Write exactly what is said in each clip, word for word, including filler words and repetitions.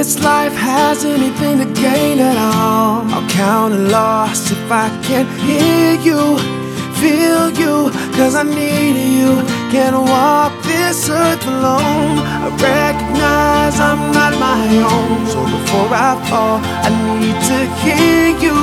this life has anything to gain at all, I'll count a loss if I can't hear you, feel you, cause I need you. Can't walk this earth alone. I recognize I'm not my own. So before I fall, I need to hear you,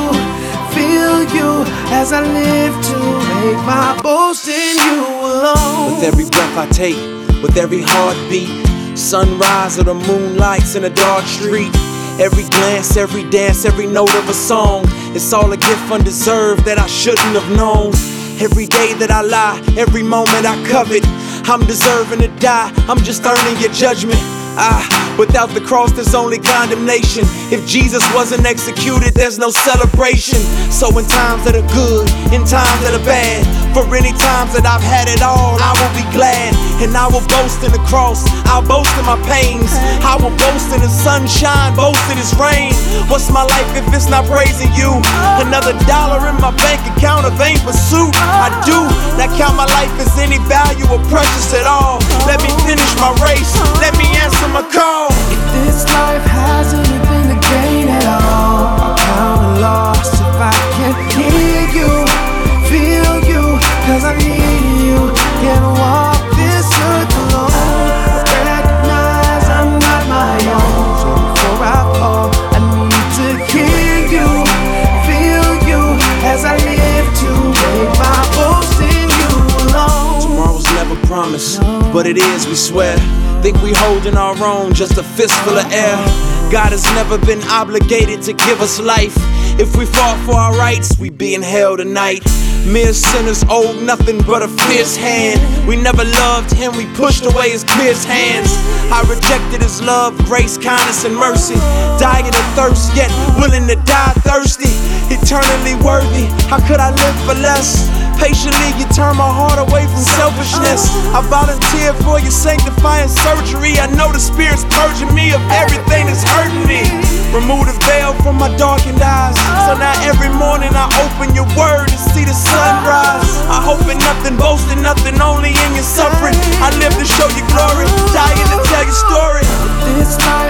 feel you, as I live to make my boast in you alone. With every breath I take, with every heartbeat, sunrise or the moonlights in a dark street, every glance, every dance, every note of a song, it's all a gift undeserved that I shouldn't have known. Every day that I lie, every moment I covet, I'm deserving to die, I'm just earning your judgment. Ah, without the cross there's only condemnation. If Jesus wasn't executed, there's no celebration. So in times that are good, in times that are bad, for any times that I've had it all, I will be glad. And I will boast in the cross, I'll boast in my pains, I will boast in the sunshine, boast in this rain. What's my life if it's not praising you? Another dollar in my bank account, a vain pursuit. I do not count my life as any value or precious at all. Let me finish my race, let me answer my call. If this life has anything to gain at all, I'll count a loss if I can't hear you, feel you, cause I need you. Can't walk this earth alone. I recognize I'm not my own. So before I fall, I need to hear you, feel you, as I live to make my boast in you alone. Tomorrow's never promised, but it is, we swear. Think we holding our own, just a fistful of air. God has never been obligated to give us life. If we fought for our rights, we be in hell tonight. Mere sinners owed nothing but a fierce hand. We never loved him, we pushed away his pierced hands. I rejected his love, grace, kindness, and mercy. Dying of thirst, yet willing to die thirsty. Eternally worthy, how could I live for less? Patiently, you turn my heart away from selfishness. I volunteer for your sanctifying surgery. I know the Spirit's purging me of everything that's hurting me. Remove the veil from my darkened eyes, so now every morning I open your word and see the sunrise. I hope in nothing, boast in nothing, only in your suffering. I live to show you glory, dying to tell your story. This life